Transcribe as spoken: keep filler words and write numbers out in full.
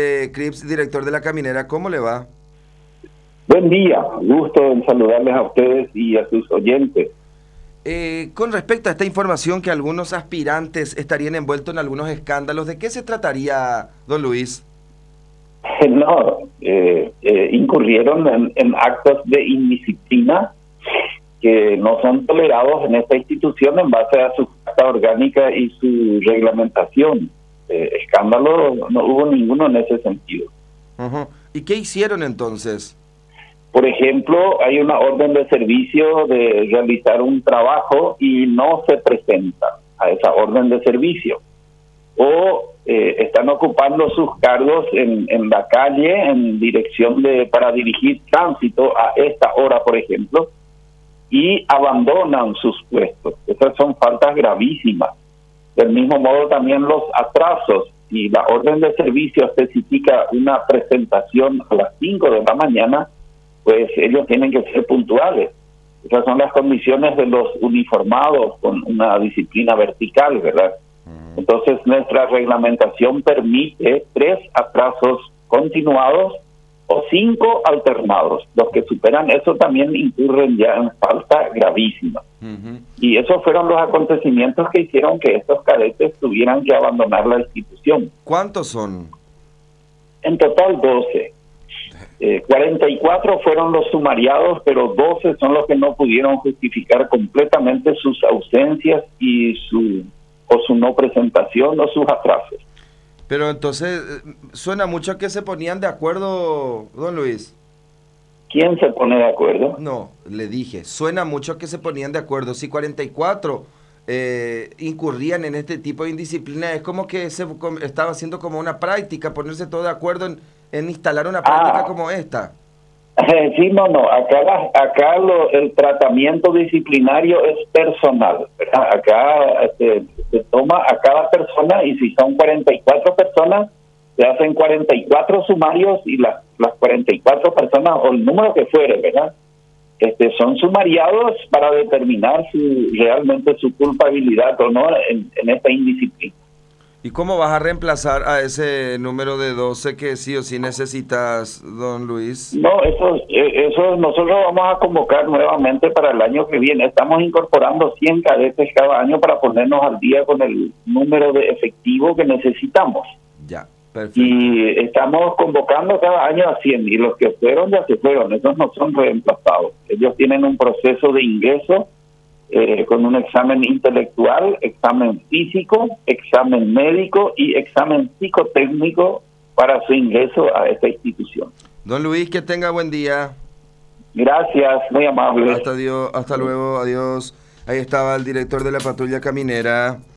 José Cripps, director de La Caminera. ¿Cómo le va? Buen día, gusto en saludarles a ustedes y a sus oyentes. Eh, con respecto a esta información que algunos aspirantes estarían envueltos en algunos escándalos, ¿de qué se trataría, don Luis? No, eh, eh, incurrieron en, en actos de indisciplina que no son tolerados en esta institución en base a su carta orgánica y su reglamentación. Eh, escándalo no hubo ninguno en ese sentido. Uh-huh. ¿Y qué hicieron entonces? Por ejemplo, hay una orden de servicio de realizar un trabajo y no se presenta a esa orden de servicio. O eh, están ocupando sus cargos en, en la calle en dirección de para dirigir tránsito a esta hora, por ejemplo, y abandonan sus puestos. Esas son faltas gravísimas. Del mismo modo también los atrasos. Si la orden de servicio especifica una presentación a las cinco de la mañana, pues ellos tienen que ser puntuales. Esas son las condiciones de los uniformados con una disciplina vertical, ¿verdad? Entonces nuestra reglamentación permite tres atrasos continuados o cinco alternados. Los que superan eso también incurren ya en falta gravísima. Uh-huh. Y esos fueron los acontecimientos que hicieron que estos cadetes tuvieran que abandonar la institución. ¿Cuántos son? En total doce. Eh, cuarenta y cuatro fueron los sumariados, pero doce son los que no pudieron justificar completamente sus ausencias y su o su no presentación o sus atrasos. Pero entonces, suena mucho que se ponían de acuerdo, don Luis. ¿Quién se pone de acuerdo? No, le dije, suena mucho que se ponían de acuerdo. Si cuarenta y cuatro eh, incurrían en este tipo de indisciplina, es como que se estaba haciendo como una práctica, ponerse todo de acuerdo en, en instalar una práctica ah. como esta. Eh, sí, no, no, acá, acá lo, el tratamiento disciplinario es personal, ¿verdad? Acá este, se toma a cada persona y si son cuarenta y cuatro personas, se hacen cuarenta y cuatro sumarios y las, las cuarenta y cuatro personas, o el número que fuere, ¿verdad? Este, son sumariados para determinar si realmente su culpabilidad o no en, en esta indisciplina. ¿Y cómo vas a reemplazar a ese número de doce que sí o sí necesitas, don Luis? No, eso, eso nosotros vamos a convocar nuevamente para el año que viene. Estamos incorporando cien cadetes cada año para ponernos al día con el número de efectivo que necesitamos. Ya, perfecto. Y estamos convocando cada año a cien, y los que fueron ya se fueron, esos no son reemplazados. Ellos tienen un proceso de ingreso Eh, con un examen intelectual, examen físico, examen médico y examen psicotécnico para su ingreso a esta institución. Don Luis, que tenga buen día. Gracias, muy amable. Hasta, Dios, hasta luego, adiós. Ahí estaba el director de la patrulla caminera.